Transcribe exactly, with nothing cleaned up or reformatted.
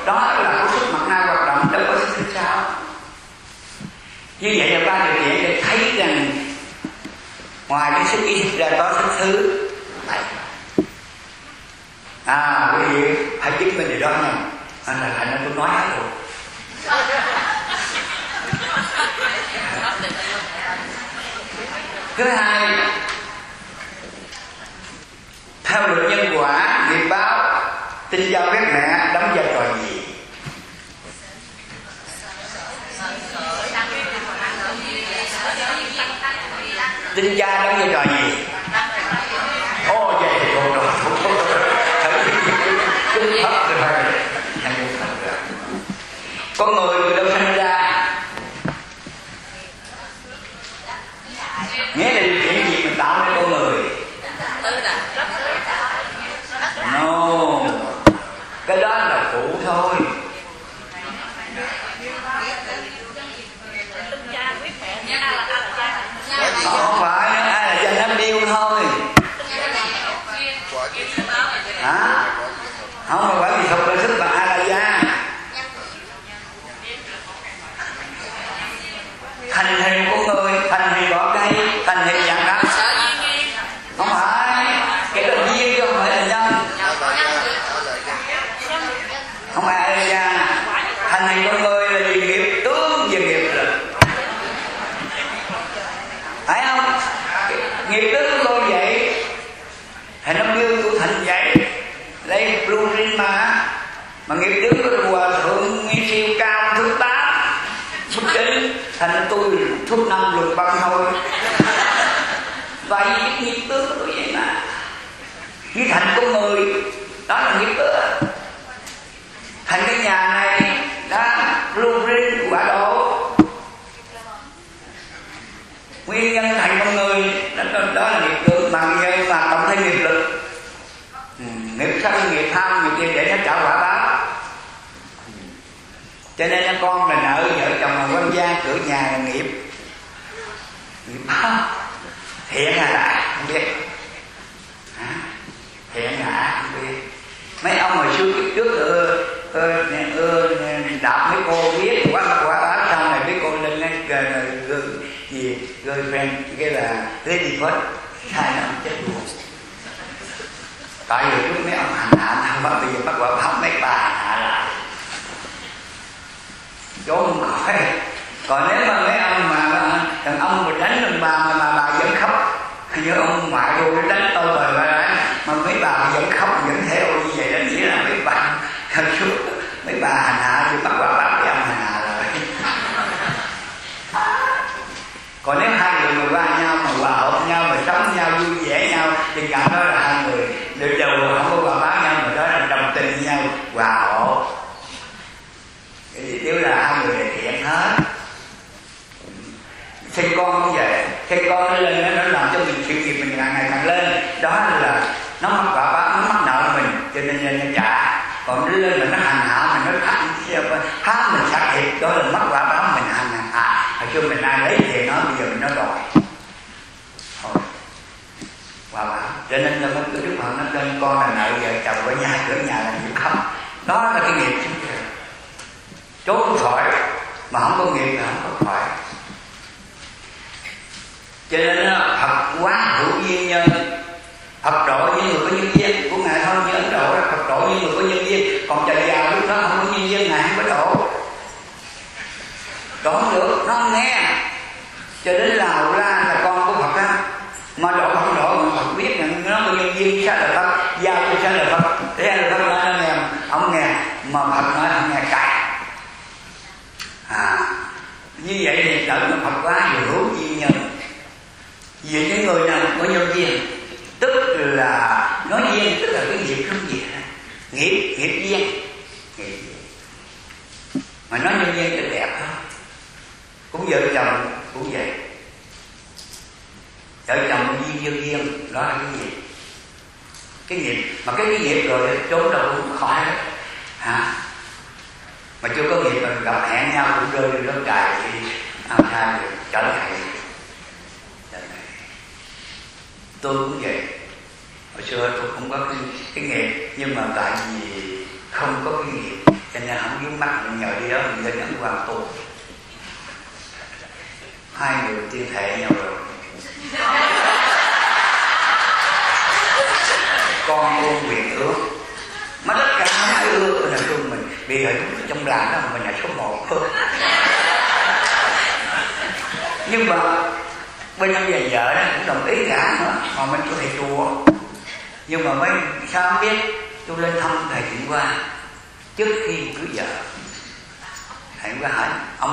đó là có sức mặt na hoạt động, đâu có sức thứ sao. Như vậy là ba điều kiện để thấy rằng ngoài cái sức ý thức ra có sức thứ này. À quý vị hãy chứng minh điều đó nha. Anh là thành ra tôi nói hết rồi. Thứ hai, theo luật nhân quả, nghiệp báo, tinh giao bếp mẹ đóng vai trò gì? Tinh gia đóng vai trò gì? Ô vậy thì thôi rồi, con người từ đâu sinh ra? Nghĩa là điều kiện gì mình tạo nên con người? No, cái đó là phụ thôi. Không phải, ai là cha nắm điêu thôi. Hả? Không phải bởi vì không có sức bằng ai là gia. Thành hình của người, thành hình vỏ cây, thành hình dạng đất. Không phải, cái đó duyên chứ không phải là nhân. Không phải ai là gia. Thành hình của người là vì nghiệp tướng về nghiệp lực. Phải không? Nghiệp tướng của tôi vậy thì nó đưa tôi thành vậy. Đây blueprint mà. Mà nghiệp tướng của tôi hòa thượng nguyên siêu cao thứ tám phút kính, thành tôi thuốc năm lục băng thôi. Vậy nghiệp tướng của tôi vậy mà. Như thành của người, đó là nghiệp tướng. Thành cái nhà này đó, blueprint của quả độ. Nguyên nhân thành con người đó, đó là nghiệp tướng, mà nhưng mà cộng thêm nghiệp lực. Ừ, nghiệp sân, nghiệp tham, nghiệp kia để nó trả quả báo. Cho nên con là nợ vợ chồng là quan gia, cửa nhà là nghiệp. Nghiệp báo thiện hay là không biết. À, thiện là không biết. Mấy ông hồi xưa kiếp trước ưa ưa ưa đọc mấy cô biết quá mặt quả báo, xong này mấy cô lên lên gì girlfriend cái là lady first, hai năm chết luôn. Tại vì lúc mấy ông hành hạ thằng bắt bây giờ bắt quả báo mấy bà hành hạ lại trốn khỏi. Còn nếu mà mấy ông mà thằng ông mà đánh thằng bà mà bà, bà vẫn khóc, như ông ngoại tôi đánh tôi rồi bà, mà mấy bà vẫn khóc vẫn theo như vậy, đó nghĩa là mấy bà hồi trước mấy bà hành hạ thì bắt quả báo cái ông hành hạ rồi. Còn nếu hai người mà qua nhau mà hòa hợp nhau mà sống nhau vui vẻ nhau thì cả đó là hai người đều đều không có hòa báo nhau, mà đó là đồng tình với nhau hòa hợp. Cái gì nếu là hai người là thiện hết. Sinh con cũng vậy, sinh con nó lên nó làm cho mình sự nghiệp mình càng ngày càng lên, đó là nó mắc quả báo, nó mắc nợ mình cho nên nên nó trả. Còn nó lên mà nó hành hạ mình, nó phá phá mình sát thịt, đó là mắc quả báo mình hành hạ. Hồi xưa mình ai lấy về nó, bây giờ mình nó đòi thôi quả báo. Cho nên nó mới cứ Đức Phật nó lên con là nợ vợ chồng ở nhà, cửa nhà là nghiệp không. Đó là cái nghiệp chúng ta trốn khỏi, mà không có nghiệp là không có khỏi. Cho nên Phật quá hữu duyên nhân. Phật độ như người có nhân duyên của Ngài thôi, như Ấn Độ là Phật độ như người có nhân duyên. Còn trời giàu lúc đó không có nhân duyên, Ngài không có độ. Độ không được, nó không nghe. Cho đến Lào ra là con của Phật á, mà độ không độ mà Phật biết rằng nó có nhân duyên sao là Phật, giao cho sao là Phật. Thế là Phật nói nó nghe, ông nghe, mà Phật nói ông nghe cãi. À, như vậy thì đợi mà Phật quá nhiều hữu duyên nhân. Vì những người nào có nhân duyên, tức là nói duyên tức là cái nghiệp không gì đó. Nghiệp, nghiệp duyên, nghiệp duyên. Mà nói nhân duyên thì đẹp hơn. Cũng vợ chồng cũng vậy. Vợ chồng duyên duyên duyên, đó là cái gì? Cái nghiệp, mà cái, cái nghiệp rồi trốn đâu cũng khỏi hết. Hả? Mà chưa có nghiệp mình gặp hẹn nhau cũng rơi rơi trời thì ao tha được trở lại. Tôi cũng vậy. Hồi xưa tôi không có cái, cái nghiệp, nhưng mà tại vì không có cái nghiệp cho nên mắt mình nhờ đi đó mình lên ấn Quang tu. Hai người tiên thệ nhau rồi. Con ôm quyền ước mà tất cả hai ước là thương mình. Bây giờ trong làng đó mình là số một thôi. Nhưng mà bên ông già vợ đó cũng đồng ý cả nữa, mà mình có thầy chùa. Nhưng mà mấy sao không biết, tôi lên thăm thầy Trịnh Quang trước khi cưới vợ. Thầy Trịnh Quang hỏi ông